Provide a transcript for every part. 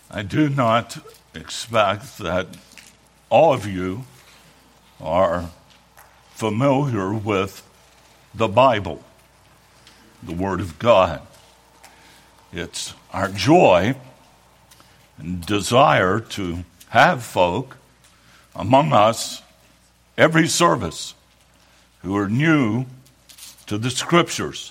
I do not expect that all of you are familiar with the Bible, the Word of God. It's our joy and desire to have folk among us every service who are new to the Scriptures.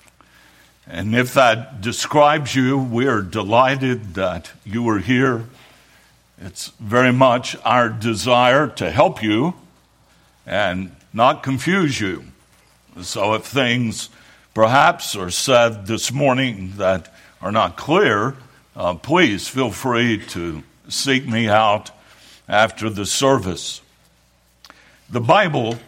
And if that describes you, we are delighted that you are here. It's very much our desire to help you and not confuse you. So if things perhaps are said this morning that are not clear, please feel free to seek me out after the service. The Bible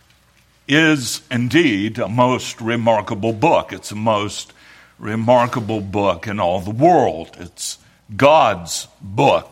is indeed a most remarkable book. It's the most remarkable book in all the world. It's God's book.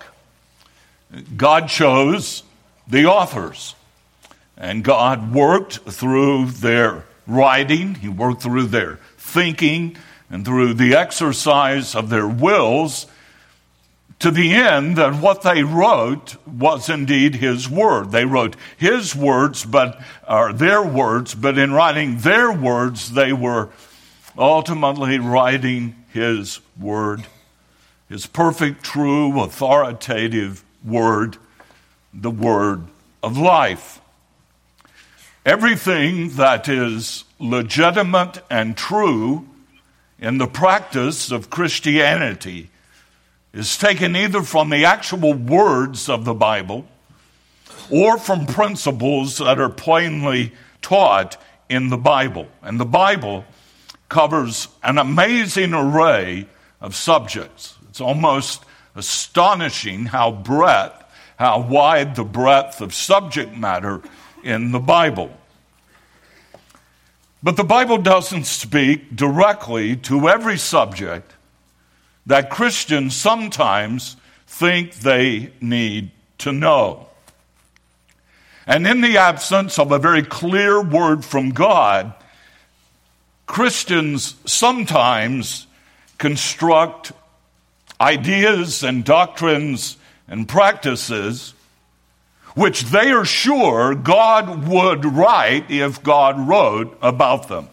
God chose the authors, and God worked through their writing, He worked through their thinking, and through the exercise of their wills, to the end that what they wrote was indeed His word. They wrote His words, their words, but in writing their words, they were ultimately writing His word, His perfect, true, authoritative word, the word of life. Everything that is legitimate and true in the practice of Christianity is taken either from the actual words of the Bible or from principles that are plainly taught in the Bible. And the Bible covers an amazing array of subjects. It's almost astonishing how wide the breadth of subject matter in the Bible. But the Bible doesn't speak directly to every subject that Christians sometimes think they need to know. And in the absence of a very clear word from God, Christians sometimes construct ideas and doctrines and practices which they are sure God would write if God wrote about them.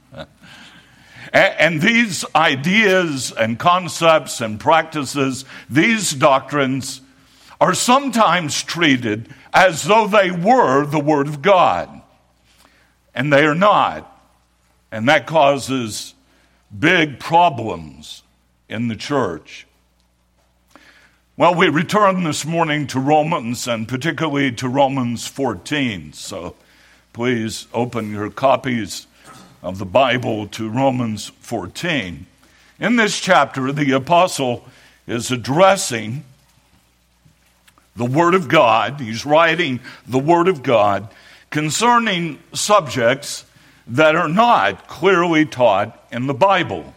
And these ideas and concepts and practices, these doctrines, are sometimes treated as though they were the Word of God. And they are not. And that causes big problems in the church. Well, we return this morning to Romans, and particularly to Romans 14. So please open your copies of the Bible to Romans 14. In this chapter, the apostle is addressing the Word of God. He's writing the Word of God concerning subjects that are not clearly taught in the Bible,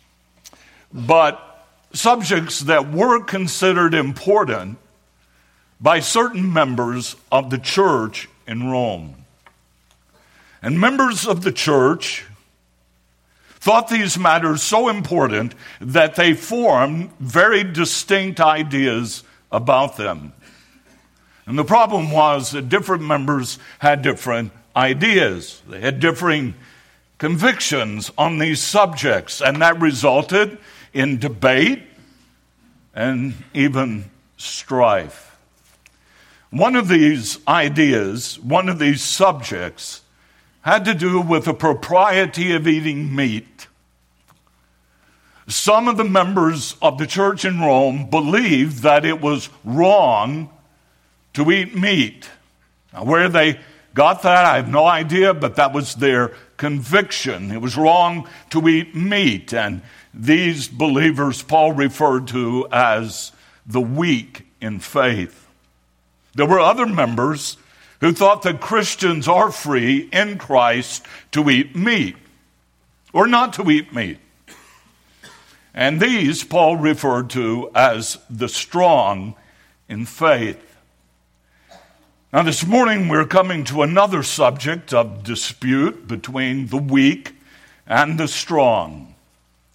but subjects that were considered important by certain members of the church in Rome. And members of the church thought these matters so important that they formed very distinct ideas about them. And the problem was that different members had different ideas. They had differing convictions on these subjects, and that resulted in debate and even strife. One of these ideas, one of these subjects, had to do with the propriety of eating meat. Some of the members of the church in Rome believed that it was wrong to eat meat. Now, where they got that, I have no idea, but that was their conviction. It was wrong to eat meat, and these believers Paul referred to as the weak in faith. There were other members who thought that Christians are free in Christ to eat meat or not to eat meat. And these Paul referred to as the strong in faith. Now this morning we're coming to another subject of dispute between the weak and the strong.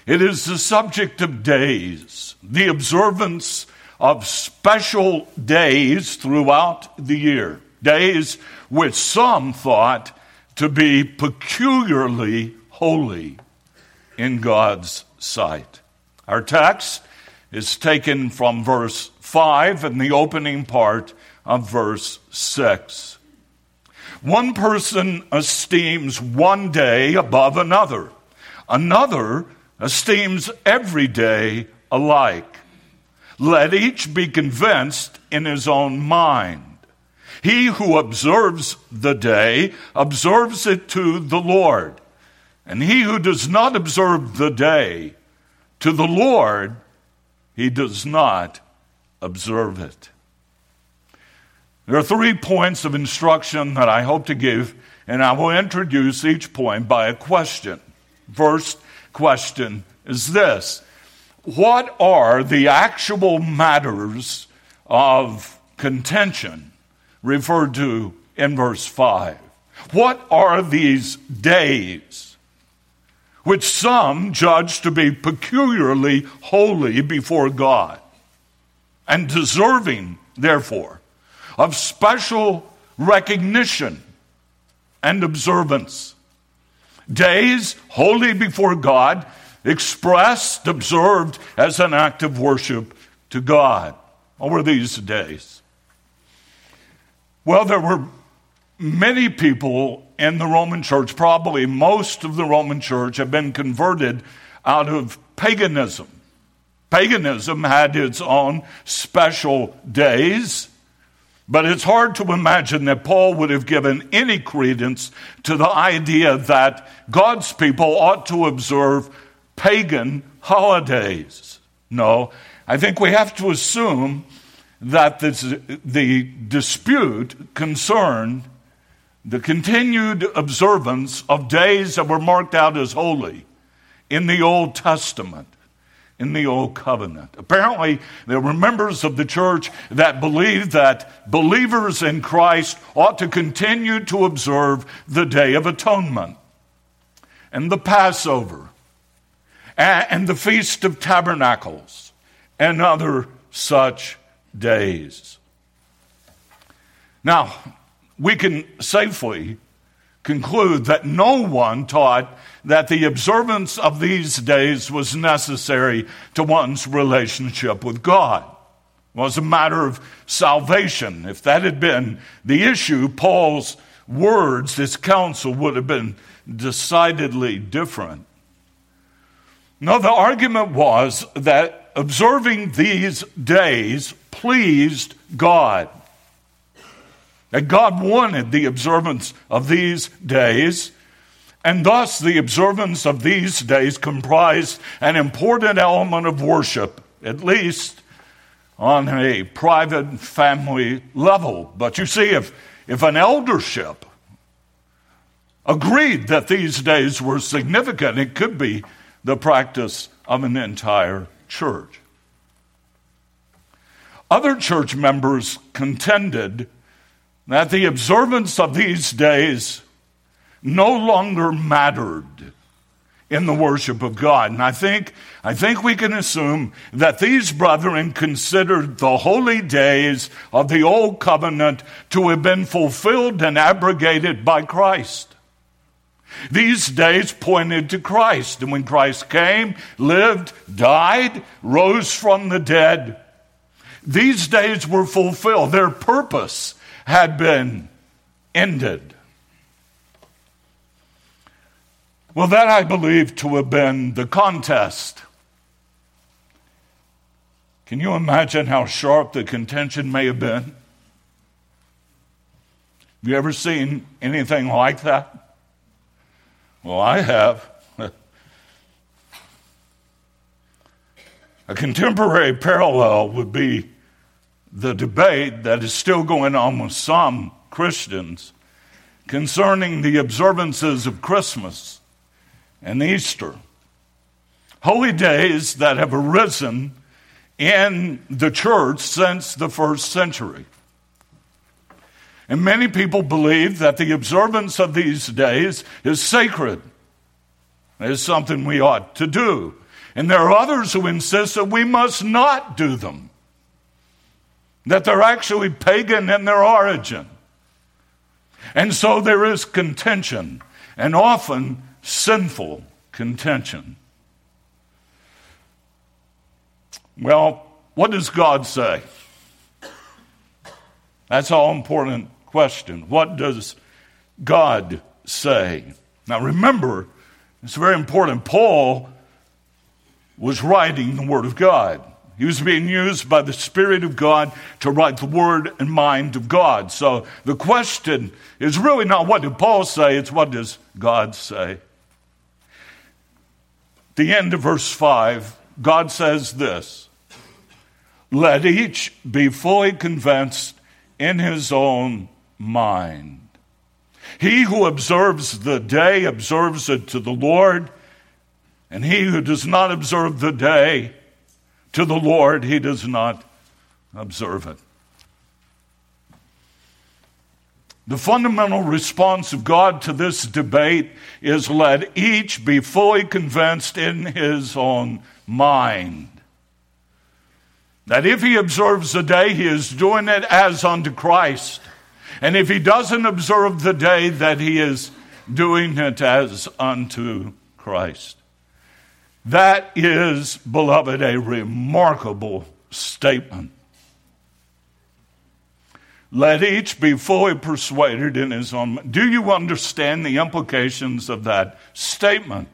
It is the subject of days, the observance of special days throughout the year, days which some thought to be peculiarly holy in God's sight. Our text is taken from verse 5 and the opening part of verse 6. One person esteems one day above another. Another esteems every day alike. Let each be convinced in his own mind. He who observes the day observes it to the Lord, and he who does not observe the day, to the Lord he does not observe it. There are 3 points of instruction that I hope to give, and I will introduce each point by a question. First question is this: what are the actual matters of contention referred to in verse 5? What are these days which some judge to be peculiarly holy before God and deserving, therefore, of special recognition and observance? Days holy before God, expressed, observed as an act of worship to God. What were these days? Well, there were many people in the Roman church, probably most of the Roman church, have been converted out of paganism. Paganism had its own special days, but it's hard to imagine that Paul would have given any credence to the idea that God's people ought to observe pagan holidays. No, I think we have to assume that the dispute concerned the continued observance of days that were marked out as holy in the Old Testament, in the Old Covenant. Apparently, there were members of the church that believed that believers in Christ ought to continue to observe the Day of Atonement and the Passover and the Feast of Tabernacles and other such days. Now, we can safely conclude that no one taught that the observance of these days was necessary to one's relationship with God. It was a matter of salvation. If that had been the issue, Paul's words, his counsel, would have been decidedly different. No, the argument was that observing these days pleased God. That God wanted the observance of these days, and thus the observance of these days comprised an important element of worship, at least on a private family level. But you see, if an eldership agreed that these days were significant, it could be the practice of an entire church. Other church members contended that the observance of these days no longer mattered in the worship of God. And I think we can assume that these brethren considered the holy days of the Old Covenant to have been fulfilled and abrogated by Christ. These days pointed to Christ, and when Christ came, lived, died, rose from the dead, these days were fulfilled. Their purpose had been ended. Well, that I believe to have been the contest. Can you imagine how sharp the contention may have been? Have you ever seen anything like that? Well, I have. A contemporary parallel would be the debate that is still going on with some Christians concerning the observances of Christmas and Easter. Holy days that have arisen in the church since the first century. And many people believe that the observance of these days is sacred. It is something we ought to do. And there are others who insist that we must not do them, that they're actually pagan in their origin. And so there is contention, and often sinful contention. Well, what does God say? That's an all-important question. What does God say? Now remember, it's very important. Paul was writing the Word of God. He was being used by the Spirit of God to write the Word and mind of God. So the question is really not what did Paul say, it's what does God say. At the end of verse 5, God says this: let each be fully convinced in his own mind. He who observes the day observes it to the Lord, and he who does not observe the day to the Lord, he does not observe it. The fundamental response of God to this debate is let each be fully convinced in his own mind. That if he observes the day, he is doing it as unto Christ. And if he doesn't observe the day, that he is doing it as unto Christ. That is, beloved, a remarkable statement. Let each be fully persuaded in his own mind. Do you understand the implications of that statement?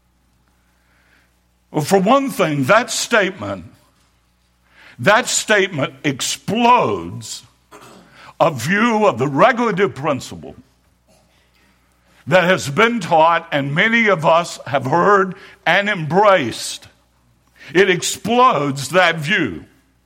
Well, for one thing, that statement explodes a view of the regulative principle that has been taught and many of us have heard and embraced. It explodes that view.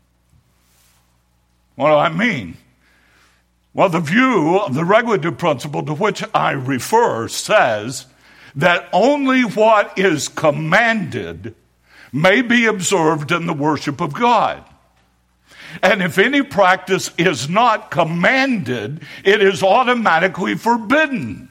What do I mean? Well, the view of the regulative principle to which I refer says that only what is commanded may be observed in the worship of God. And if any practice is not commanded, it is automatically forbidden.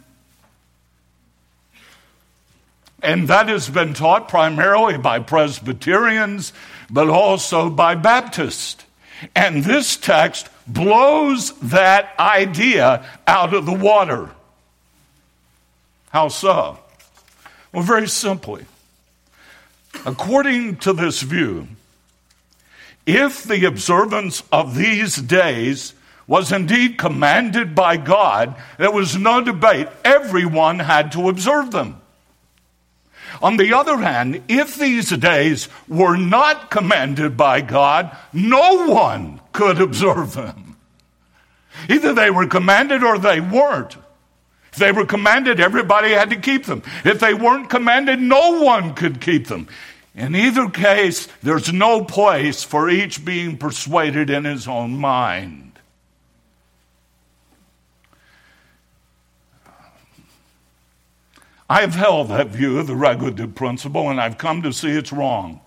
And that has been taught primarily by Presbyterians, but also by Baptists. And this text blows that idea out of the water. How so? Well, very simply. According to this view, if the observance of these days was indeed commanded by God, there was no debate. Everyone had to observe them. On the other hand, if these days were not commanded by God, no one could observe them. Either they were commanded or they weren't. If they were commanded, everybody had to keep them. If they weren't commanded, no one could keep them. In either case, there's no place for each being persuaded in his own mind. I have held that view of the regulative principle, and I've come to see it's wrong.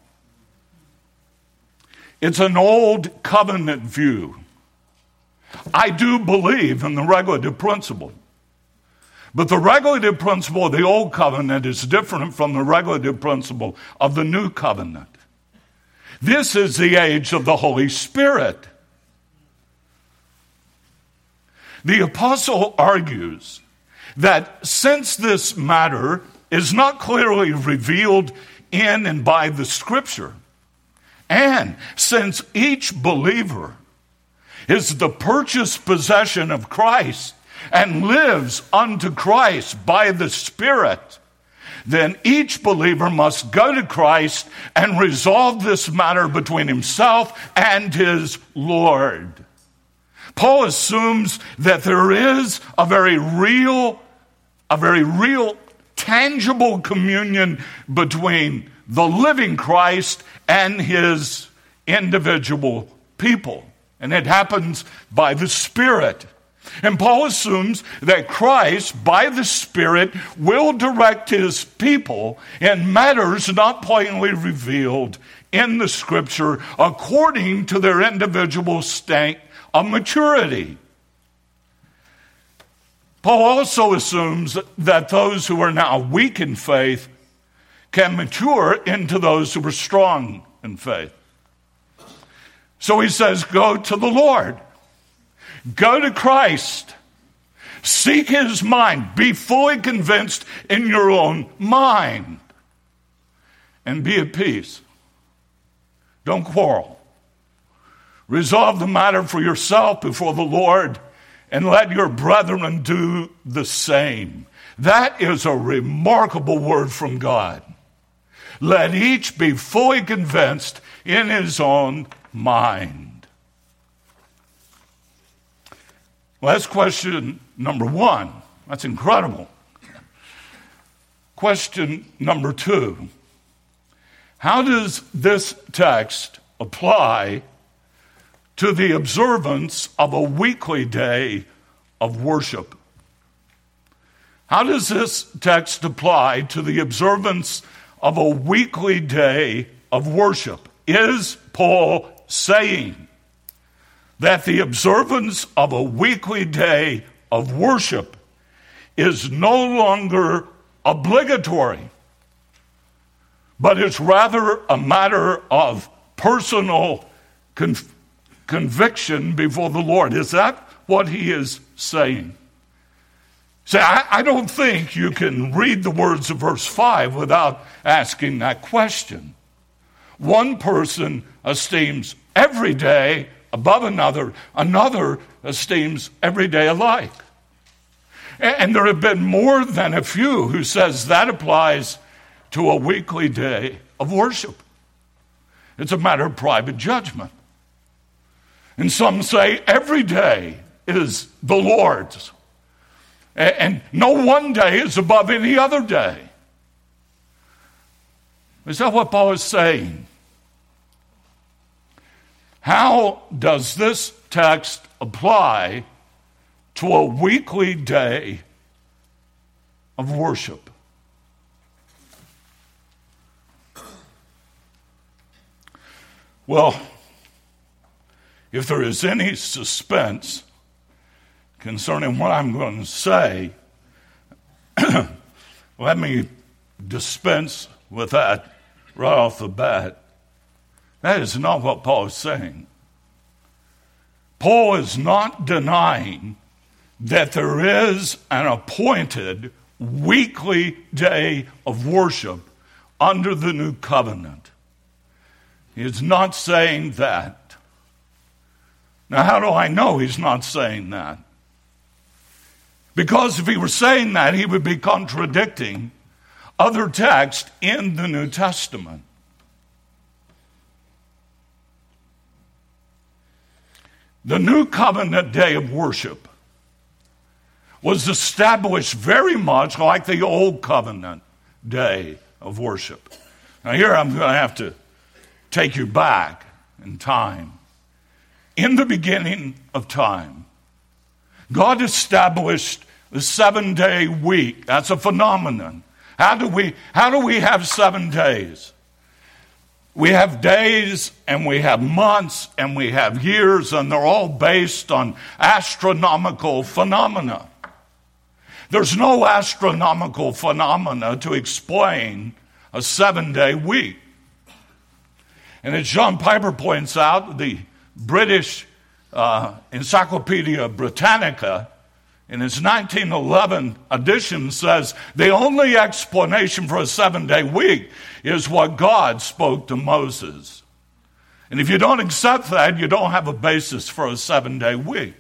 It's an old covenant view. I do believe in the regulative principle. But the regulative principle of the old covenant is different from the regulative principle of the new covenant. This is the age of the Holy Spirit. The apostle argues that since this matter is not clearly revealed in and by the Scripture, and since each believer is the purchased possession of Christ and lives unto Christ by the Spirit, then each believer must go to Christ and resolve this matter between himself and his Lord. Paul assumes that there is a very real, tangible communion between the living Christ and his individual people. And it happens by the Spirit. And Paul assumes that Christ, by the Spirit, will direct his people in matters not plainly revealed in the Scripture according to their individual state of maturity. Paul also assumes that those who are now weak in faith can mature into those who are strong in faith. So he says, go to the Lord. Go to Christ. Seek his mind. Be fully convinced in your own mind. And be at peace. Don't quarrel. Resolve the matter for yourself before the Lord, and let your brethren do the same. That is a remarkable word from God. Let each be fully convinced in his own mind. Well, that's question number one. That's incredible. Question number two. How does this text apply to the observance of a weekly day of worship? How does this text apply to the observance of a weekly day of worship? Is Paul saying that the observance of a weekly day of worship is no longer obligatory, but it's rather a matter of personal conviction before the Lord? Is that what he is saying? See, I don't think you can read the words of verse 5 without asking that question. One person esteems every day above another. Another esteems every day alike. And there have been more than a few who says that applies to a weekly day of worship. It's a matter of private judgment. And some say every day is the Lord's. And no one day is above any other day. Is that what Paul is saying? How does this text apply to a weekly day of worship? Well, if there is any suspense concerning what I'm going to say, let me dispense with that right off the bat. That is not what Paul is saying. Paul is not denying that there is an appointed weekly day of worship under the new covenant. He is not saying that. Now, how do I know he's not saying that? Because if he were saying that, he would be contradicting other texts in the New Testament. The New Covenant day of worship was established very much like the Old Covenant day of worship. Now here I'm going to have to take you back in time. In the beginning of time, God established the 7-day week. That's a phenomenon. How do we have 7 days? We have days and we have months and we have years, and they're all based on astronomical phenomena. There's no astronomical phenomena to explain a 7-day week. And as John Piper points out, the British Encyclopedia Britannica in its 1911 edition says the only explanation for a 7-day week is what God spoke to Moses. And if you don't accept that, you don't have a basis for a 7-day week.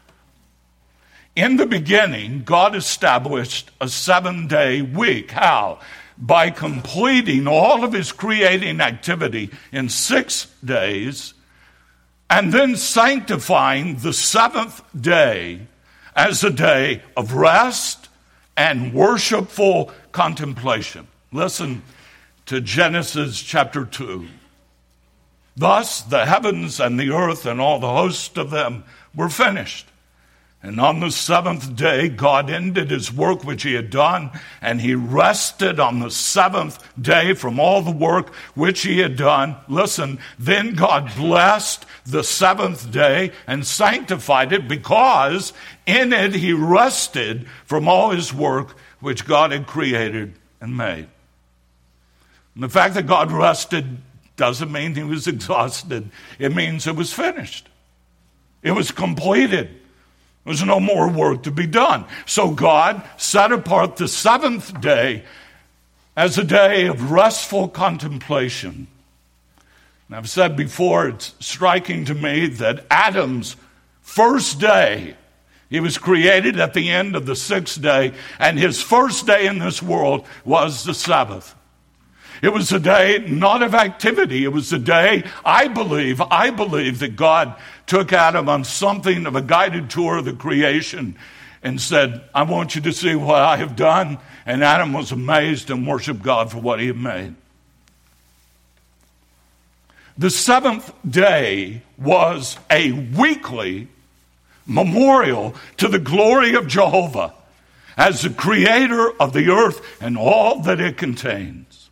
In the beginning, God established a 7-day week. How? By completing all of his creating activity in 6 days, and then sanctifying the 7th day as a day of rest and worshipful contemplation. Listen to Genesis chapter 2. Thus the heavens and the earth and all the host of them were finished. And on the 7th day, God ended his work which he had done, and he rested on the 7th day from all the work which he had done. Listen, then God blessed the 7th day and sanctified it, because in it he rested from all his work which God had created and made. And the fact that God rested doesn't mean he was exhausted. It means it was finished. It was completed. There was no more work to be done. So God set apart the seventh day as a day of restful contemplation. And I've said before, it's striking to me that Adam's first day, he was created at the end of the sixth day, and his first day in this world was the Sabbath. It was a day not of activity. It was a day, I believe that God took Adam on something of a guided tour of the creation and said, I want you to see what I have done. And Adam was amazed and worshiped God for what he had made. The seventh day was a weekly memorial to the glory of Jehovah as the creator of the earth and all that it contains.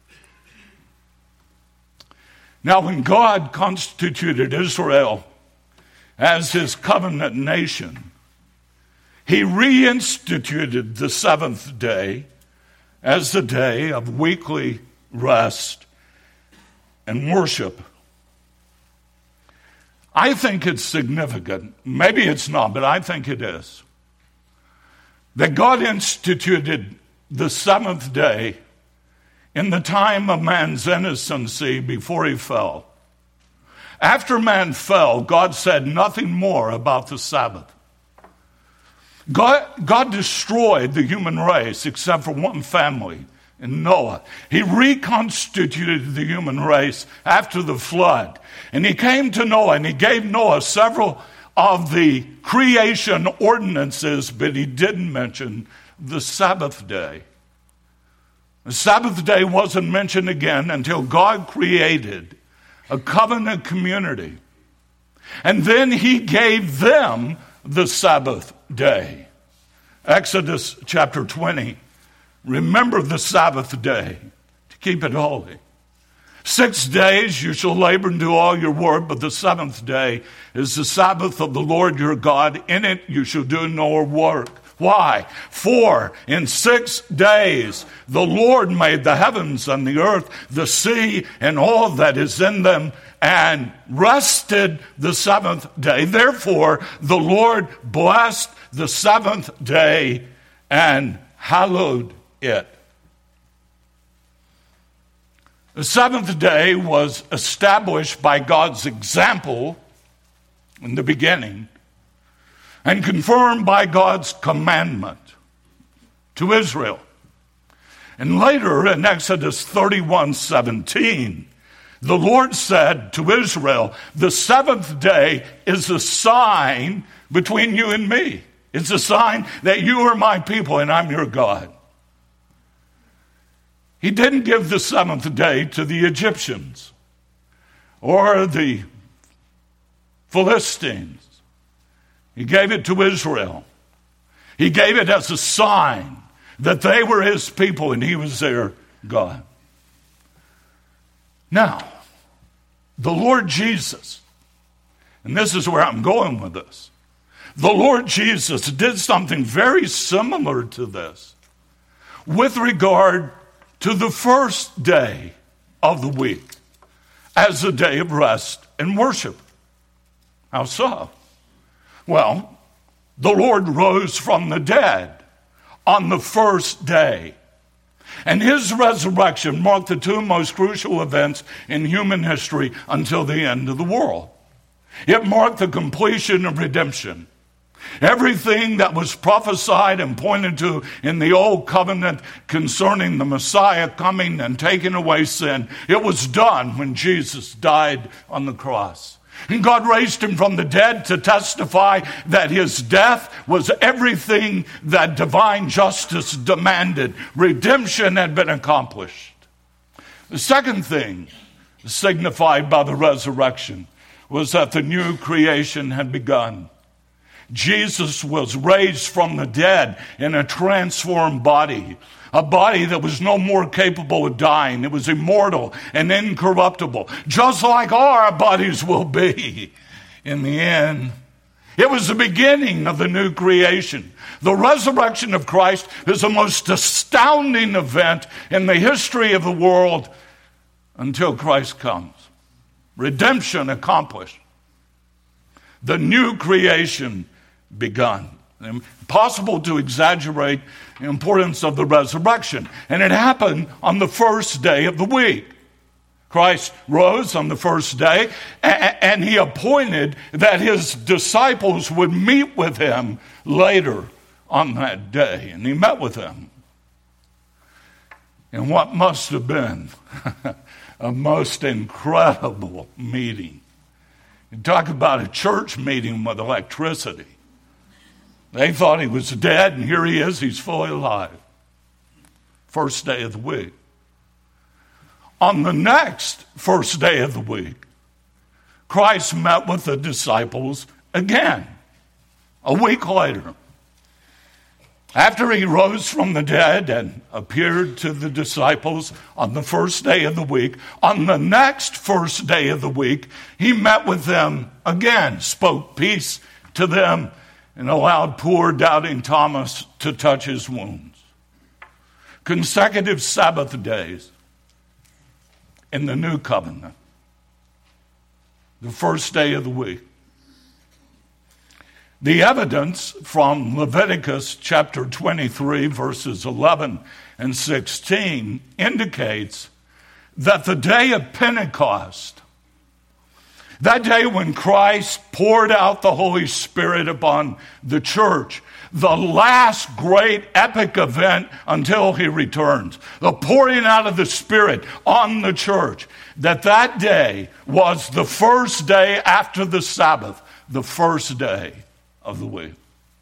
Now, when God constituted Israel as his covenant nation, he reinstituted the seventh day as the day of weekly rest and worship. I think it's significant, maybe it's not, but I think it is, that God instituted the seventh day in the time of man's innocency before he fell. After man fell, God said nothing more about the Sabbath. God destroyed the human race except for one family, in Noah. He reconstituted the human race after the flood. And he came to Noah and he gave Noah several of the creation ordinances, but he didn't mention the Sabbath day. The Sabbath day wasn't mentioned again until God created a covenant community. And then he gave them the Sabbath day. Exodus chapter 20. Remember the Sabbath day to keep it holy. 6 days you shall labor and do all your work, but the seventh day is the Sabbath of the Lord your God. In it you shall do no work. Why? For in 6 days the Lord made the heavens and the earth, the sea, and all that is in them, and rested the seventh day. Therefore the Lord blessed the seventh day and hallowed it. The seventh day was established by God's example in the beginning and confirmed by God's commandment to Israel. And later in Exodus 31:17, the Lord said to Israel, the seventh day is a sign between you and me. It's a sign that you are my people and I'm your God. He didn't give the seventh day to the Egyptians or the Philistines. He gave it to Israel. He gave it as a sign that they were his people and he was their God. Now, the Lord Jesus, and this is where I'm going with this, the Lord Jesus did something very similar to this with regard to the first day of the week as a day of rest and worship. How so? Well, the Lord rose from the dead on the first day. And his resurrection marked the two most crucial events in human history until the end of the world. It marked the completion of redemption. Everything that was prophesied and pointed to in the old covenant concerning the Messiah coming and taking away sin, it was done when Jesus died on the cross. And God raised him from the dead to testify that his death was everything that divine justice demanded. Redemption had been accomplished. The second thing signified by the resurrection was that the new creation had begun. Jesus was raised from the dead in a transformed body, a body that was no more capable of dying. It was immortal and incorruptible, just like our bodies will be in the end. It was the beginning of the new creation. The resurrection of Christ is the most astounding event in the history of the world until Christ comes. Redemption accomplished. The new creation begun. Impossible to exaggerate the importance of the resurrection. And it happened on the first day of the week. Christ rose on the first day, and he appointed that his disciples would meet with him later on that day. And he met with them in what must have been a most incredible meeting. You talk about a church meeting with electricity. They thought he was dead, and here he is, he's fully alive. First day of the week. On the next first day of the week, Christ met with the disciples again, a week later. After he rose from the dead and appeared to the disciples on the first day of the week, on the next first day of the week, he met with them again, spoke peace to them, and allowed poor doubting Thomas to touch his wounds. Consecutive Sabbath days in the new covenant. The first day of the week. The evidence from Leviticus chapter 23, verses 11 and 16 indicates that the day of Pentecost, that day when Christ poured out the Holy Spirit upon the church, the last great epic event until he returns, the pouring out of the Spirit on the church, that day was the first day after the Sabbath, the first day of the week.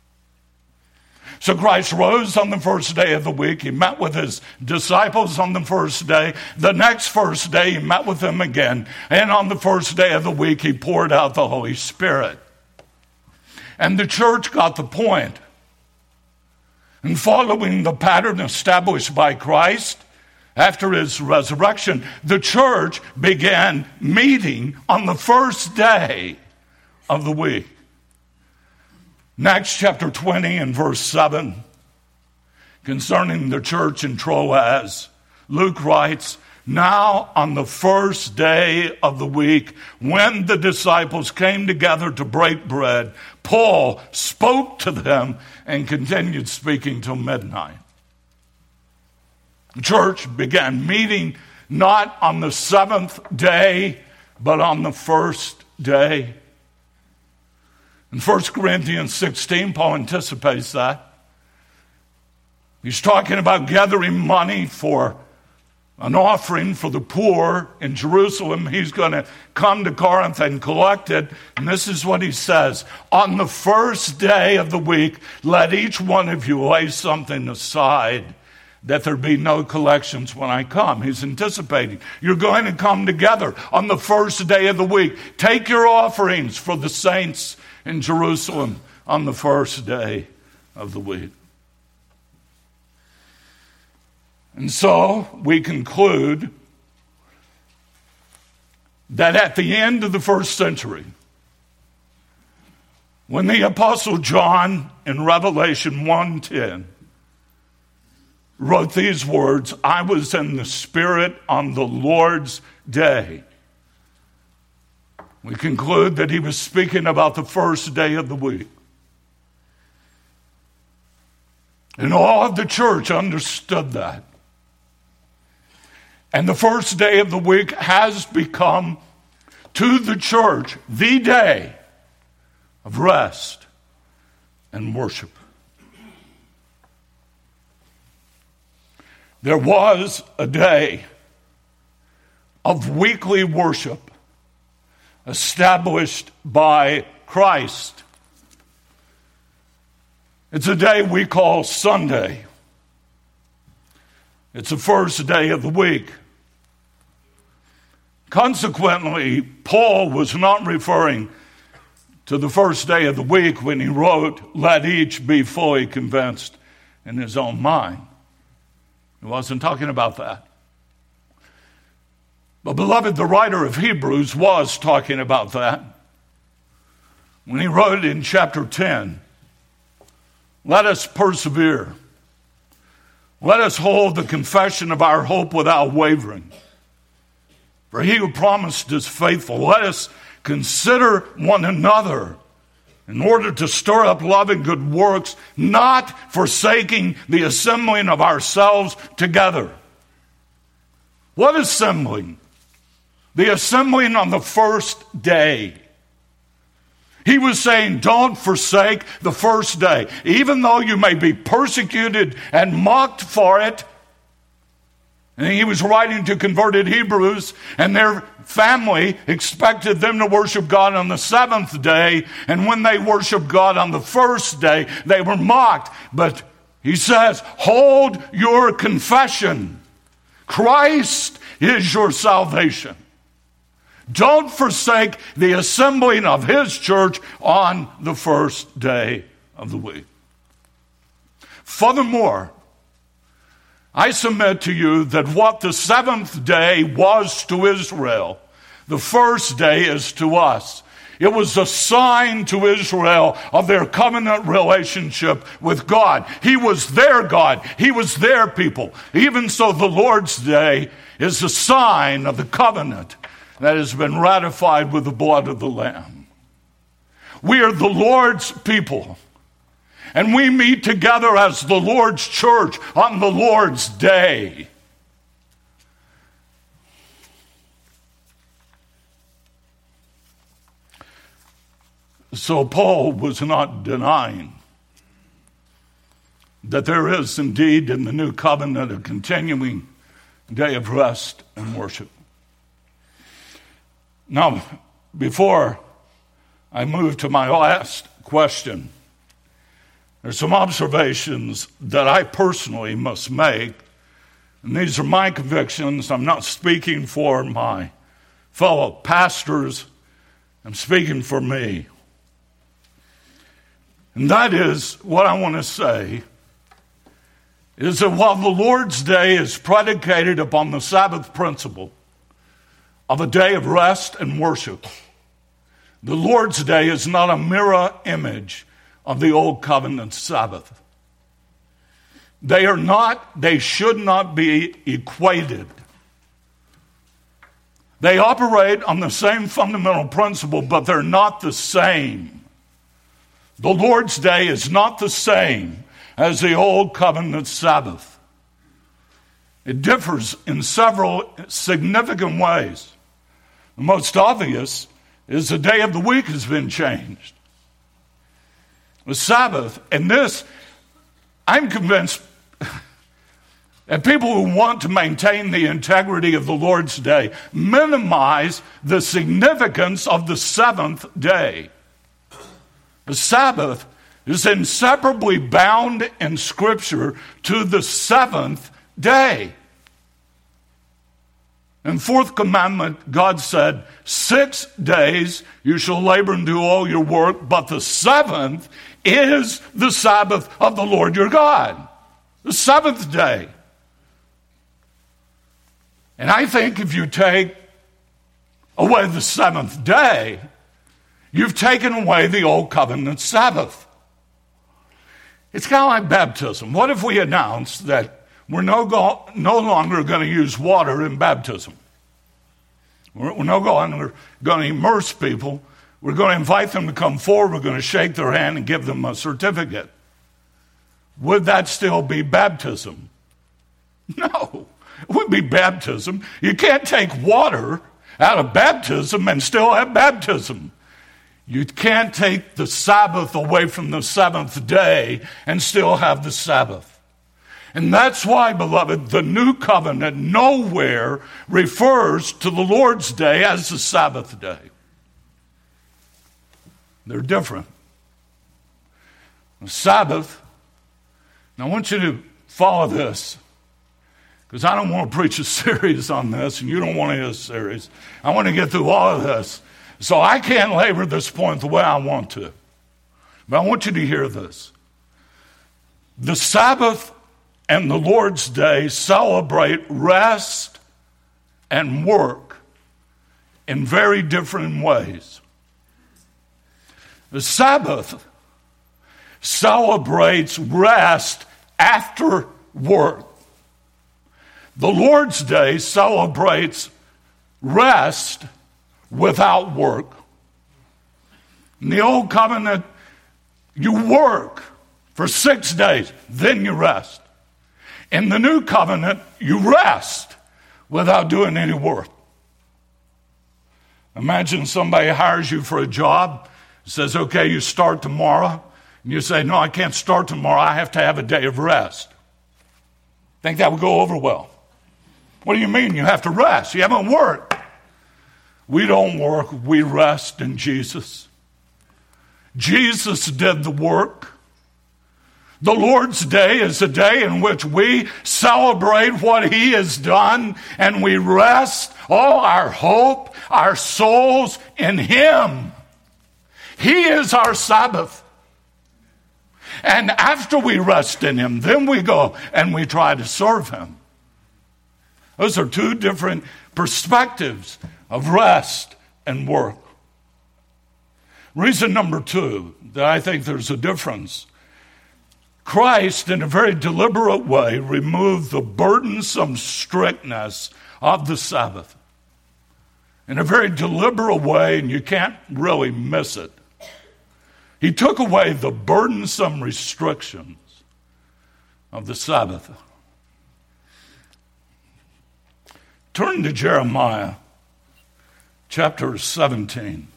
So Christ rose on the first day of the week. He met with his disciples on the first day. The next first day, he met with them again. And on the first day of the week, he poured out the Holy Spirit. And the church got the point. And following the pattern established by Christ after his resurrection, the church began meeting on the first day of the week. Acts chapter 20 and verse 7, concerning the church in Troas, Luke writes, "Now on the first day of the week, when the disciples came together to break bread, Paul spoke to them and continued speaking till midnight." The church began meeting not on the seventh day, but on the first day. In 1 Corinthians 16, Paul anticipates that. He's talking about gathering money for an offering for the poor in Jerusalem. He's going to come to Corinth and collect it. And this is what he says: "On the first day of the week, let each one of you lay something aside, that there be no collections when I come." He's anticipating. You're going to come together on the first day of the week. Take your offerings for the saints in Jerusalem on the first day of the week. And so we conclude that at the end of the first century, when the Apostle John in Revelation 1:10 wrote these words, "I was in the Spirit on the Lord's day," we conclude that he was speaking about the first day of the week. And all of the church understood that. And the first day of the week has become, to the church, the day of rest and worship. There was a day of weekly worship established by Christ. It's a day we call Sunday. It's the first day of the week. Consequently, Paul was not referring to the first day of the week when he wrote, "Let each be fully convinced in his own mind." He wasn't talking about that. But beloved, the writer of Hebrews was talking about that. when he wrote in chapter 10, let us persevere. Let us hold the confession of our hope without wavering. For he who promised is faithful. Let us consider one another in order to stir up love and good works, not forsaking the assembling of ourselves together. What assembling? The assembling on the first day. He was saying, don't forsake the first day. Even though you may be persecuted and mocked for it. And he was writing to converted Hebrews, and their family expected them to worship God on the seventh day. And when they worshiped God on the first day, they were mocked. But he says, hold your confession. Christ is your salvation. Don't forsake the assembling of his church on the first day of the week. Furthermore, I submit to you that what the seventh day was to Israel, the first day is to us. It was a sign to Israel of their covenant relationship with God. He was their God. He was their people. Even so, the Lord's Day is a sign of the covenant that has been ratified with the blood of the Lamb. We are the Lord's people. And we meet together as the Lord's church on the Lord's day. So Paul was not denying that there is indeed in the new covenant a continuing day of rest and worship. Now, before I move to my last question, there's some observations that I personally must make, and these are my convictions. I'm not speaking for my fellow pastors. I'm speaking for me. And that is what I want to say, is that while the Lord's Day is predicated upon the Sabbath principle of a day of rest and worship, the Lord's Day is not a mirror image of the Old Covenant Sabbath. They should not be equated. They operate on the same fundamental principle, but they're not the same. The Lord's Day is not the same as the Old Covenant Sabbath. It differs in several significant ways. The most obvious is the day of the week has been changed. The Sabbath, and this, I'm convinced that people who want to maintain the integrity of the Lord's Day minimize the significance of the seventh day. The Sabbath is inseparably bound in Scripture to the seventh day. In fourth commandment, God said, 6 days you shall labor and do all your work, but the seventh is the Sabbath of the Lord your God. The seventh day. And I think if you take away the seventh day, you've taken away the Old Covenant Sabbath. It's kind of like baptism. What if we announced that we're no longer going to use water in baptism? We're no longer going to immerse people. We're going to invite them to come forward. We're going to shake their hand and give them a certificate. Would that still be baptism? No, it would be baptism. You can't take water out of baptism and still have baptism. You can't take the Sabbath away from the seventh day and still have the Sabbath. And that's why, beloved, the new covenant nowhere refers to the Lord's Day as the Sabbath day. They're different. The Sabbath, now I want you to follow this, because I don't want to preach a series on this, and you don't want to hear a series. I want to get through all of this. So I can't labor this point the way I want to. But I want you to hear this. The Sabbath and the Lord's Day celebrate rest and work in very different ways. The Sabbath celebrates rest after work. The Lord's Day celebrates rest without work. In the Old Covenant, you work for 6 days, then you rest. In the New Covenant, you rest without doing any work. Imagine somebody hires you for a job, says, okay, you start tomorrow. And you say, no, I can't start tomorrow. I have to have a day of rest. Think that would go over well? What do you mean you have to rest? You haven't worked. We don't work. We rest in Jesus. Jesus did the work. The Lord's Day is a day in which we celebrate what He has done, and we rest all our hope, our souls in Him. He is our Sabbath. And after we rest in Him, then we go and we try to serve Him. Those are two different perspectives of rest and work. Reason number 2 that I think there's a difference. Christ, in a very deliberate way, removed the burdensome strictness of the Sabbath. In a very deliberate way, and you can't really miss it. He took away the burdensome restrictions of the Sabbath. Turn to Jeremiah chapter 17.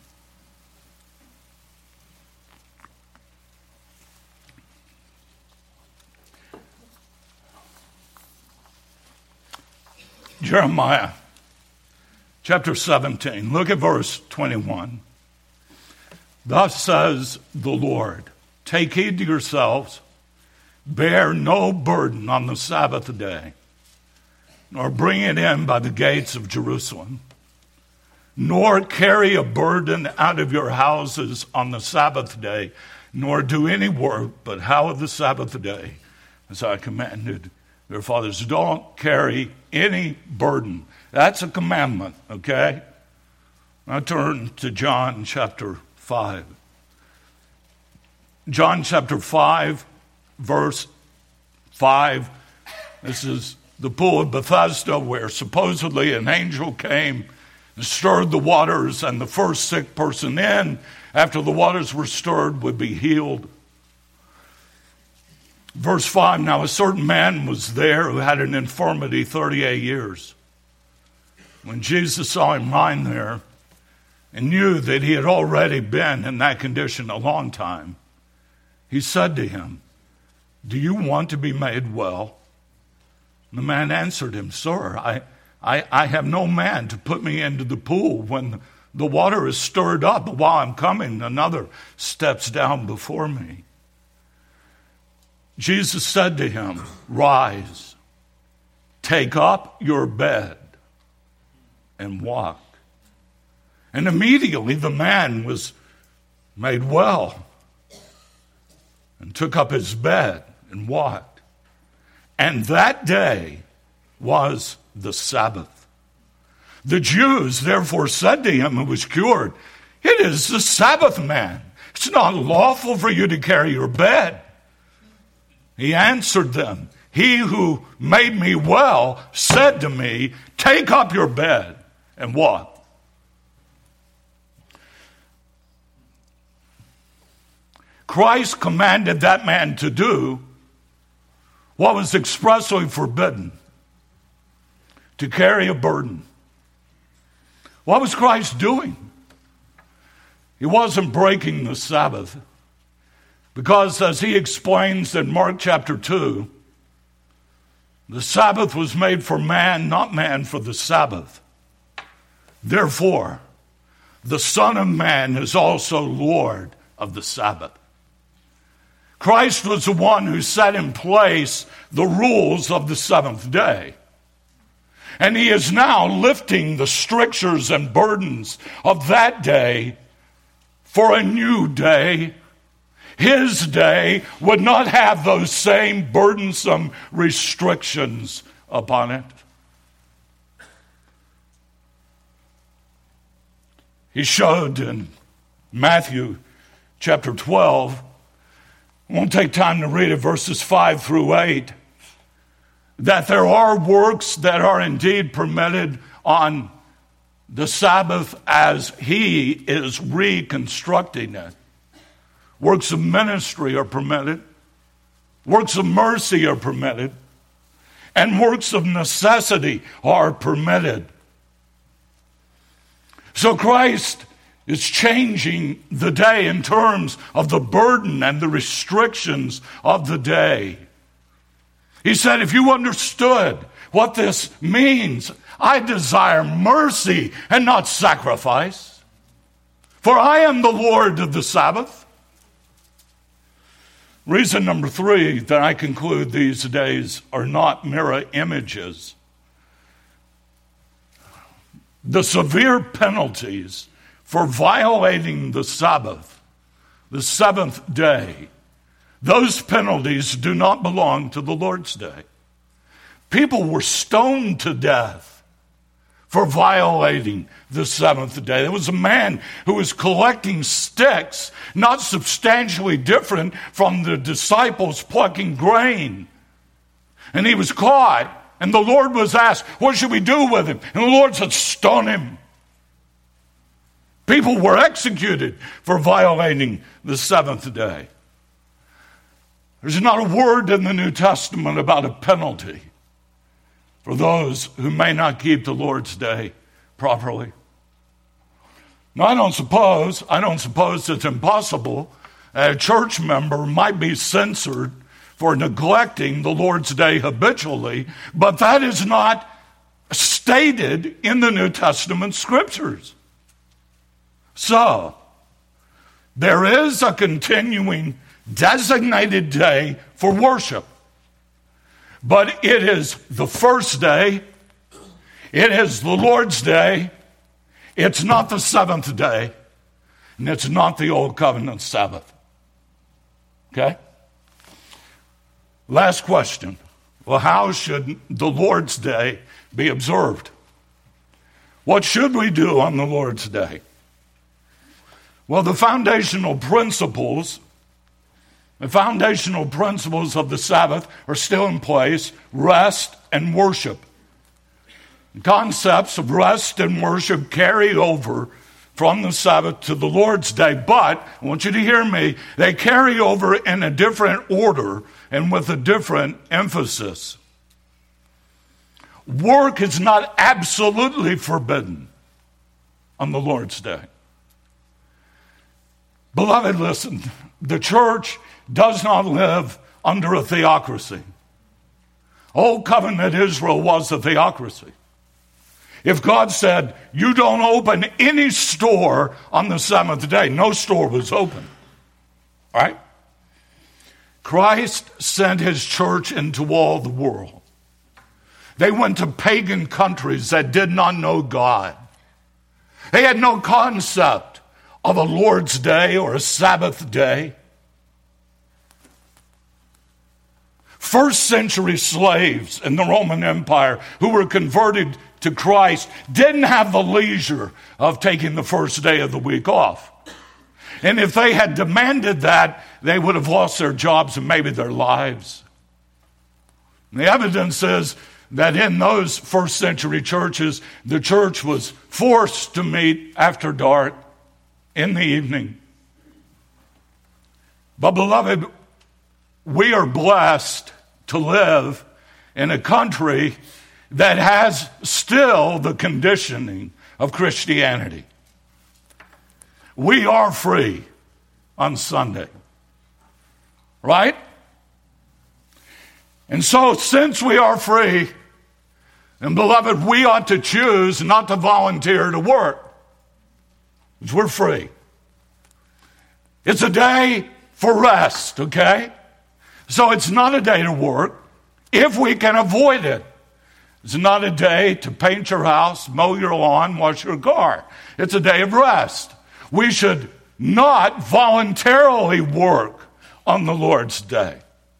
Jeremiah chapter 17. Look at verse 21. Thus says the Lord, take heed to yourselves, bear no burden on the Sabbath day, nor bring it in by the gates of Jerusalem, nor carry a burden out of your houses on the Sabbath day, nor do any work, but hallow the Sabbath day, as I commanded your fathers. Don't carry any burden. That's a commandment, okay? Now turn to John chapter 5. John chapter 5, verse 5. This is the pool of Bethesda where supposedly an angel came and stirred the waters, and the first sick person in, after the waters were stirred, would be healed. Verse 5, now a certain man was there who had an infirmity 38 years. When Jesus saw him lying there and knew that he had already been in that condition a long time, he said to him, do you want to be made well? And the man answered him, sir, I have no man to put me into the pool when the water is stirred up. But while I'm coming, another steps down before me. Jesus said to him, rise, take up your bed, and walk. And immediately the man was made well and took up his bed and walked. And that day was the Sabbath. The Jews therefore said to him who was cured, it is the Sabbath, man. It's not lawful for you to carry your bed. He answered them, he who made me well said to me, take up your bed and walk. Christ commanded that man to do what was expressly forbidden, to carry a burden. What was Christ doing? He wasn't breaking the Sabbath. Because as he explains in Mark chapter 2, the Sabbath was made for man, not man for the Sabbath. Therefore, the Son of Man is also Lord of the Sabbath. Christ was the one who set in place the rules of the seventh day. And he is now lifting the strictures and burdens of that day for a new day. His day would not have those same burdensome restrictions upon it. He showed in Matthew chapter 12. I won't take time to read it, verses 5 through 8. That there are works that are indeed permitted on the Sabbath as he is reconstructing it. Works of ministry are permitted. Works of mercy are permitted. And works of necessity are permitted. So Christ is changing the day in terms of the burden and the restrictions of the day. He said, if you understood what this means, I desire mercy and not sacrifice. For I am the Lord of the Sabbath. Reason number 3 that I conclude these days are not mirror images. The severe penalties for violating the Sabbath, the seventh day, those penalties do not belong to the Lord's Day. People were stoned to death for violating the seventh day. There was a man who was collecting sticks, not substantially different from the disciples plucking grain. And he was caught, and the Lord was asked, what should we do with him? And the Lord said, stone him. People were executed for violating the seventh day. There's not a word in the New Testament about a penalty for those who may not keep the Lord's Day properly. Now, I don't suppose it's impossible a church member might be censored for neglecting the Lord's Day habitually, but that is not stated in the New Testament scriptures. So, there is a continuing designated day for worship. But it is the first day. It is the Lord's Day. It's not the seventh day. And it's not the Old Covenant Sabbath. Okay? Last question. Well, how should the Lord's Day be observed? What should we do on the Lord's Day? Well, the foundational principles of the Sabbath are still in place: rest and worship. The concepts of rest and worship carry over from the Sabbath to the Lord's Day, but I want you to hear me, they carry over in a different order and with a different emphasis. Work is not absolutely forbidden on the Lord's Day. Beloved, listen, the church does not live under a theocracy. Old Covenant Israel was a theocracy. If God said, you don't open any store on the seventh day, no store was open. All right? Christ sent his church into all the world. They went to pagan countries that did not know God. They had no concept of a Lord's Day or a Sabbath day. First century slaves in the Roman Empire who were converted to Christ didn't have the leisure of taking the first day of the week off. And if they had demanded that, they would have lost their jobs and maybe their lives. And the evidence is that in those first century churches, the church was forced to meet after dark in the evening. But beloved, we are blessed to live in a country that has still the conditioning of Christianity. We are free on Sunday, right? And so since we are free, and beloved, we ought to choose not to volunteer to work, because we're free. It's a day for rest, okay? So it's not a day to work if we can avoid it. It's not a day to paint your house, mow your lawn, wash your car. It's a day of rest. We should not voluntarily work on the Lord's Day.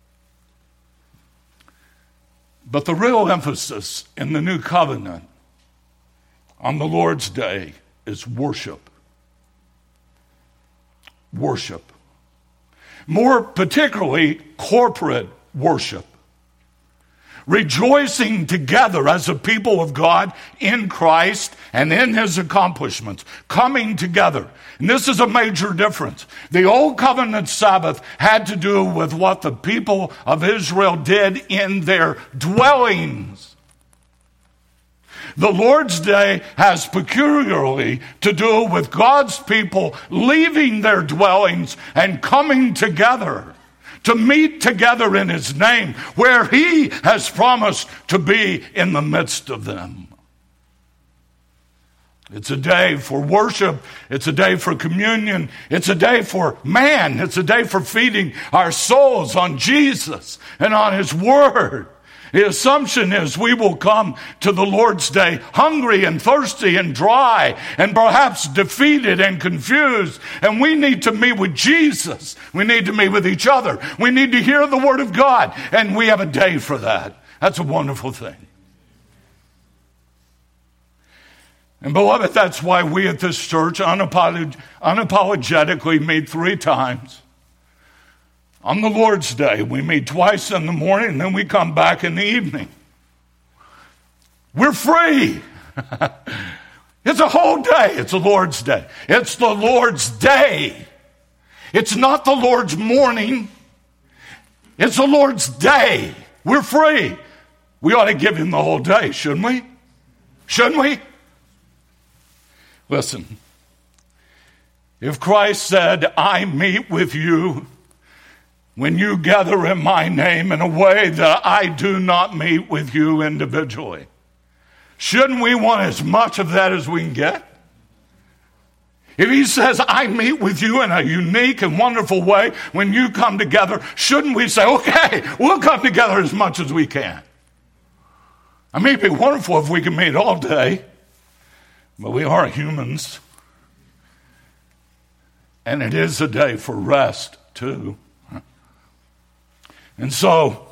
But the real emphasis in the New Covenant on the Lord's Day is worship. worship. More particularly, corporate worship. Rejoicing together as a people of God in Christ and in his accomplishments. Coming together. And this is a major difference. The Old Covenant Sabbath had to do with what the people of Israel did in their dwellings. The Lord's Day has peculiarly to do with God's people leaving their dwellings and coming together to meet together in his name, where he has promised to be in the midst of them. It's a day for worship. It's a day for communion. It's a day for man. It's a day for feeding our souls on Jesus and on his word. The assumption is we will come to the Lord's Day hungry and thirsty and dry and perhaps defeated and confused. And we need to meet with Jesus. We need to meet with each other. We need to hear the Word of God. And we have a day for that. That's a wonderful thing. And beloved, that's why we at this church unapologetically meet 3 times. On the Lord's Day, we meet twice in the morning, and then we come back in the evening. We're free. It's a whole day. It's the Lord's Day. It's the Lord's Day. It's not the Lord's morning. It's the Lord's Day. We're free. We ought to give him the whole day, shouldn't we? Shouldn't we? Listen. If Christ said, I meet with you when you gather in my name in a way that I do not meet with you individually, shouldn't we want as much of that as we can get? If he says, I meet with you in a unique and wonderful way when you come together, shouldn't we say, okay, we'll come together as much as we can? I mean, it'd be wonderful if we could meet all day, but we are humans. And it is a day for rest, too. And so,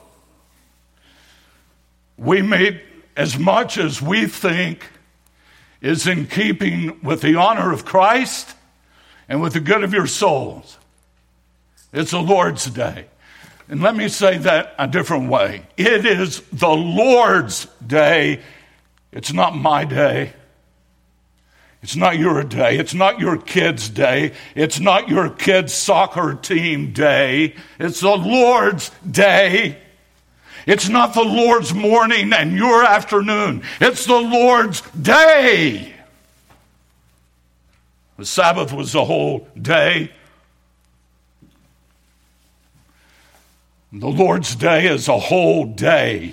we meet as much as we think is in keeping with the honor of Christ and with the good of your souls. It's the Lord's Day. And let me say that a different way. It is the Lord's Day. It's not my day. It's not your day. It's not your kid's day. It's not your kid's soccer team day. It's the Lord's Day. It's not the Lord's morning and your afternoon. It's the Lord's Day. The Sabbath was the whole day. The Lord's Day is a whole day.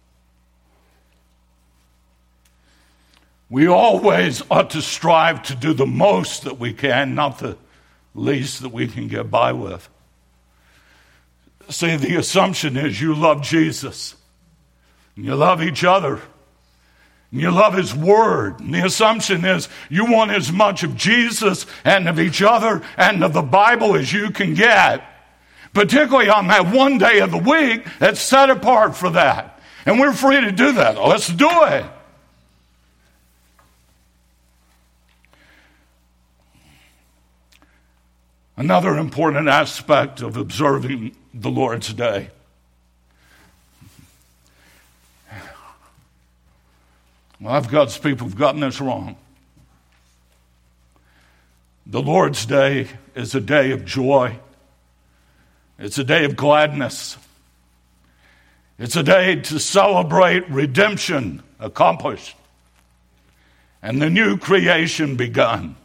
We always ought to strive to do the most that we can, not the least that we can get by with. See, the assumption is you love Jesus, and you love each other, and you love his word. And the assumption is you want as much of Jesus and of each other and of the Bible as you can get, particularly on that one day of the week that's set apart for that. And we're free to do that. Let's do it. Another important aspect of observing the Lord's Day. Well, God's people have gotten this wrong. The Lord's Day is a day of joy. It's a day of gladness. It's a day to celebrate redemption accomplished and the new creation begun.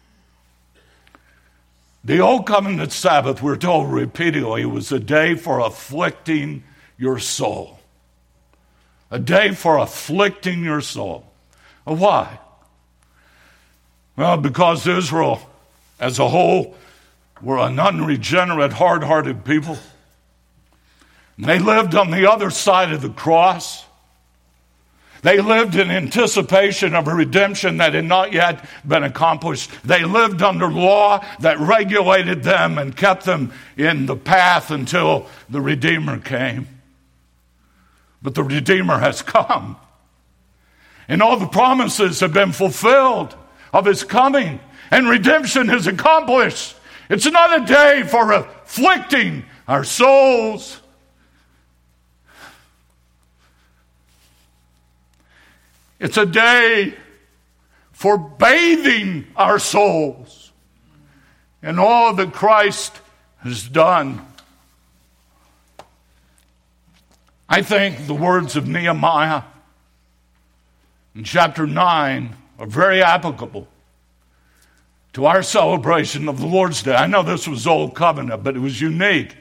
The Old Covenant Sabbath, we're told repeatedly, was a day for afflicting your soul. A day for afflicting your soul. Why? Well, because Israel as a whole were an unregenerate, hard-hearted people. And they lived on the other side of the cross. They lived in anticipation of a redemption that had not yet been accomplished. They lived under law that regulated them and kept them in the path until the Redeemer came. But the Redeemer has come. And all the promises have been fulfilled of his coming. And redemption is accomplished. It's not a day for afflicting our souls. It's a day for bathing our souls in all that Christ has done. I think the words of Nehemiah in chapter 9 are very applicable to our celebration of the Lord's Day. I know this was Old Covenant, but it was unique.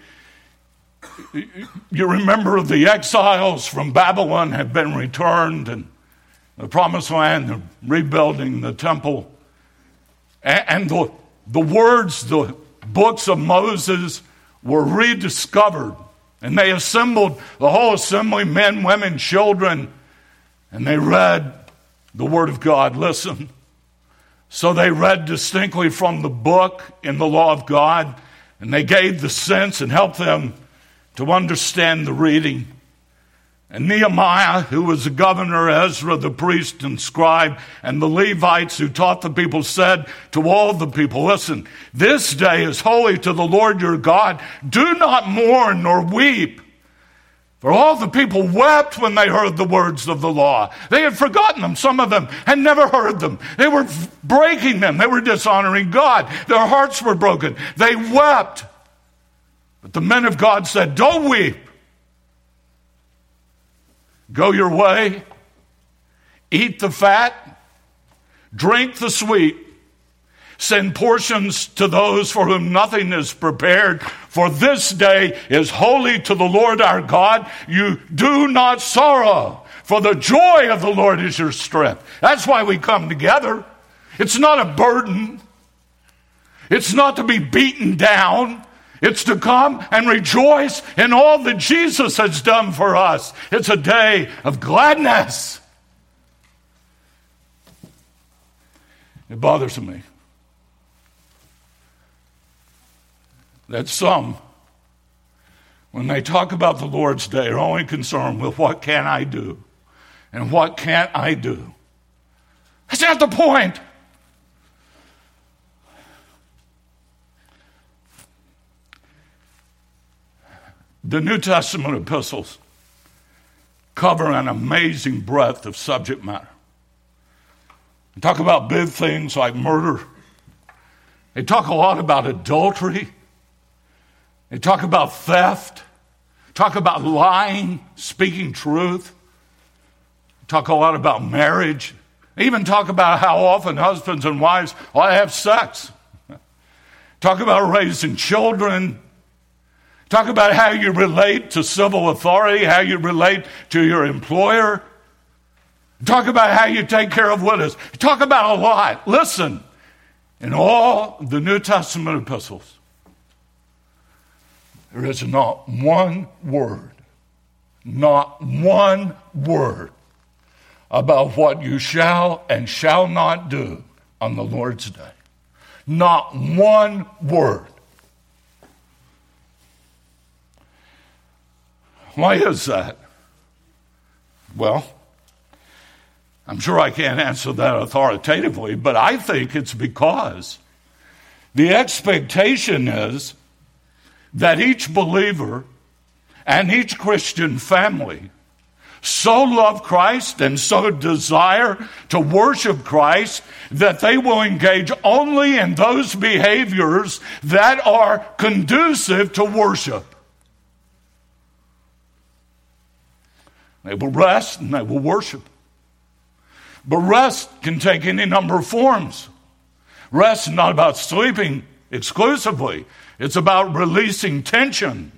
You remember the exiles from Babylon had been returned, and the Promised Land, the rebuilding the temple. And the words, the books of Moses were rediscovered. And they assembled, the whole assembly, men, women, children, and they read the Word of God. Listen. So they read distinctly from the book in the law of God, and they gave the sense and helped them to understand the reading. And Nehemiah, who was the governor, Ezra, the priest and scribe, and the Levites who taught the people, said to all the people, listen, this day is holy to the Lord your God. Do not mourn nor weep. For all the people wept when they heard the words of the law. They had forgotten them. Some of them had never heard them. They were breaking them. They were dishonoring God. Their hearts were broken. They wept. But the men of God said, don't weep. Go your way, eat the fat, drink the sweet, send portions to those for whom nothing is prepared, for this day is holy to the Lord our God. You do not sorrow, for the joy of the Lord is your strength. That's why we come together. It's not a burden. It's not to be beaten down. It's to come and rejoice in all that Jesus has done for us. It's a day of gladness. It bothers me that some, when they talk about the Lord's Day, are only concerned with what can I do and what can't I do. That's not the point. The New Testament epistles cover an amazing breadth of subject matter. They talk about big things like murder. They talk a lot about adultery. They talk about theft. Talk about lying, speaking truth. Talk a lot about marriage. They even talk about how often husbands and wives ought to have sex. Talk about raising children. Talk about how you relate to civil authority, how you relate to your employer. Talk about how you take care of widows. Talk about a lot. Listen, in all the New Testament epistles, there is not one word about what you shall and shall not do on the Lord's Day. Not one word. Why is that? Well, I'm sure I can't answer that authoritatively, but I think it's because the expectation is that each believer and each Christian family so love Christ and so desire to worship Christ that they will engage only in those behaviors that are conducive to worship. They will rest and they will worship. But rest can take any number of forms. Rest is not about sleeping exclusively. It's about releasing tension.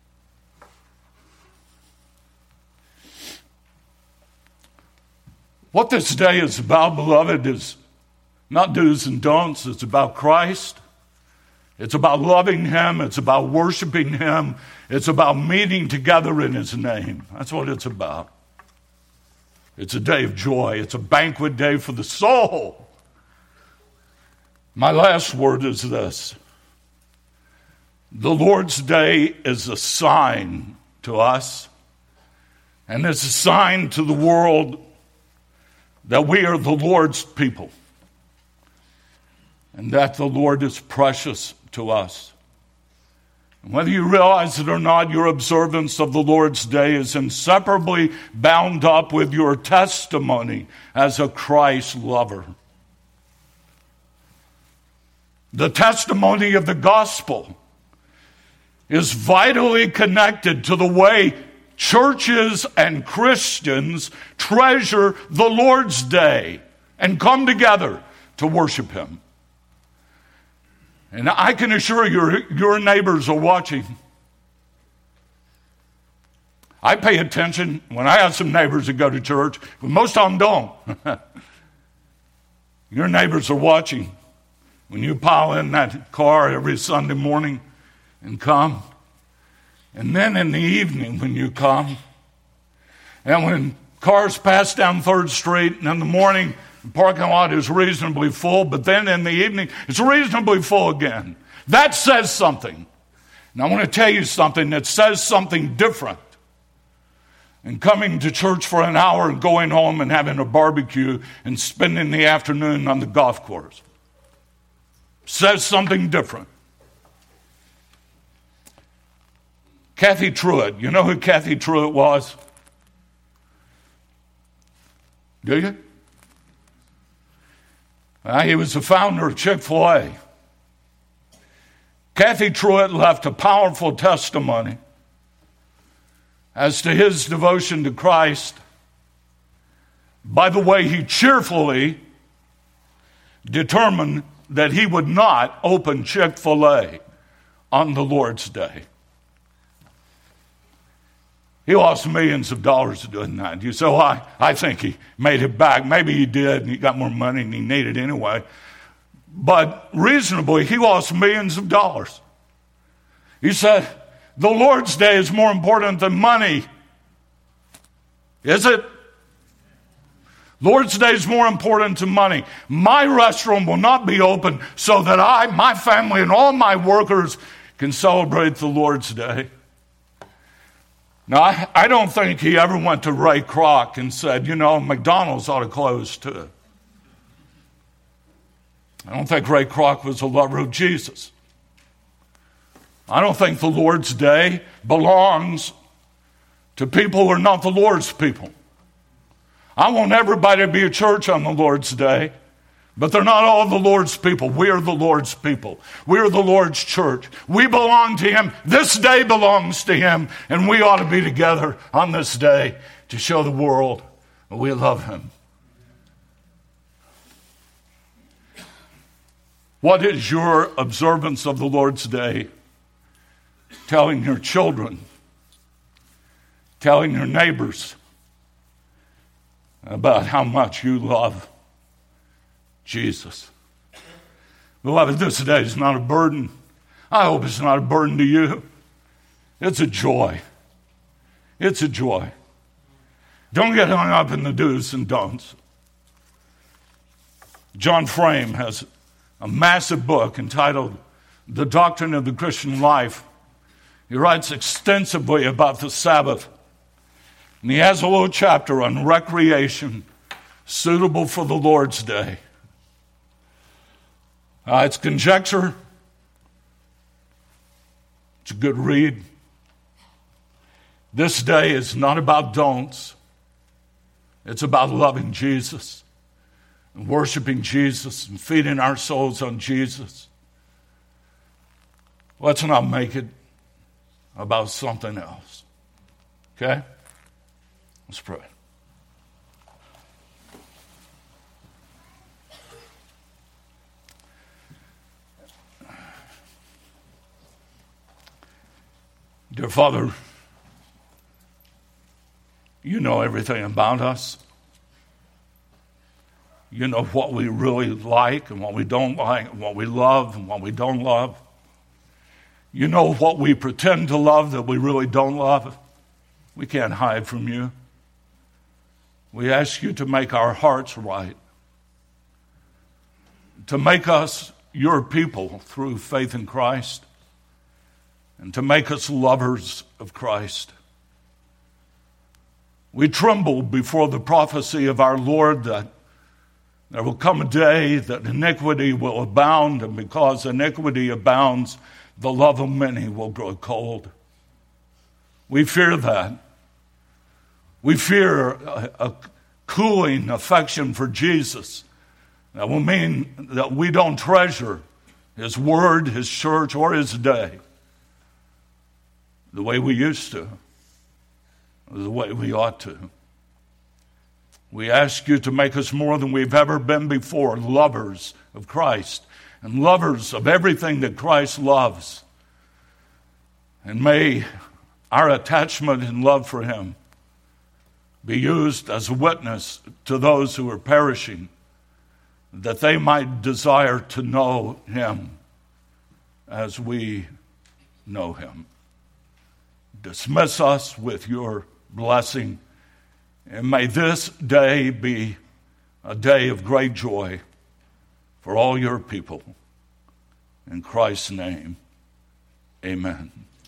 What this day is about, beloved, is not do's and don'ts. It's about Christ. It's about loving Him. It's about worshiping Him. It's about meeting together in His name. That's what it's about. It's a day of joy. It's a banquet day for the soul. My last word is this. The Lord's Day is a sign to us, and it's a sign to the world that we are the Lord's people, and that the Lord is precious to us. And whether you realize it or not, your observance of the Lord's Day is inseparably bound up with your testimony as a Christ lover. The testimony of the gospel is vitally connected to the way churches and Christians treasure the Lord's Day and come together to worship Him. And I can assure you, your neighbors are watching. I pay attention when I have some neighbors that go to church, but most of them don't. Your neighbors are watching. When you pile in that car every Sunday morning and come, and then in the evening when you come, and when cars pass down 3rd Street, and in the morning the parking lot is reasonably full, but then in the evening it's reasonably full again. That says something. And I want to tell you something that says something different. And coming to church for an hour and going home and having a barbecue and spending the afternoon on the golf course says something different. Kathy Truitt. You know who Kathy Truitt was? Do you? He was the founder of Chick-fil-A. Kathy Truitt left a powerful testimony as to his devotion to Christ by the way he cheerfully determined that he would not open Chick-fil-A on the Lord's Day. He lost millions of dollars doing that. You say, well, I think he made it back. Maybe he did, and he got more money than he needed anyway. But reasonably, he lost millions of dollars. He said, the Lord's Day is more important than money. Is it? Lord's Day is more important than money. My restaurant will not be open so that I, my family, and all my workers can celebrate the Lord's Day. Now, I don't think he ever went to Ray Kroc and said, McDonald's ought to close too. I don't think Ray Kroc was a lover of Jesus. I don't think the Lord's Day belongs to people who are not the Lord's people. I want everybody to be a church on the Lord's Day, but they're not all the Lord's people. We are the Lord's people. We are the Lord's church. We belong to Him. This day belongs to Him, and we ought to be together on this day to show the world that we love Him. What is your observance of the Lord's Day telling your children, telling your neighbors about how much you love Jesus? Beloved, this day is not a burden. I hope it's not a burden to you. It's a joy. It's a joy. Don't get hung up in the do's and don'ts. John Frame has a massive book entitled The Doctrine of the Christian Life. He writes extensively about the Sabbath. And he has a little chapter on recreation suitable for the Lord's Day. It's conjecture. It's a good read. This day is not about don'ts. It's about loving Jesus and worshiping Jesus and feeding our souls on Jesus. Let's not make it about something else. Okay? Let's pray. Dear Father, you know everything about us. You know what we really like and what we don't like, and what we love and what we don't love. You know what we pretend to love that we really don't love. We can't hide from you. We ask you to make our hearts right, to make us your people through faith in Christ, and to make us lovers of Christ. We tremble before the prophecy of our Lord that There will come a day that iniquity will abound, and because iniquity abounds, the love of many will grow cold. We fear that. We fear a cooling affection for Jesus. That will mean that we don't treasure his word, his church, or his day the way we used to, the way we ought to. We ask you to make us more than we've ever been before, lovers of Christ and lovers of everything that Christ loves. And may our attachment and love for him be used as a witness to those who are perishing, that they might desire to know him as we know him. Dismiss us with your blessing, and may this day be a day of great joy for all your people. In Christ's name, amen.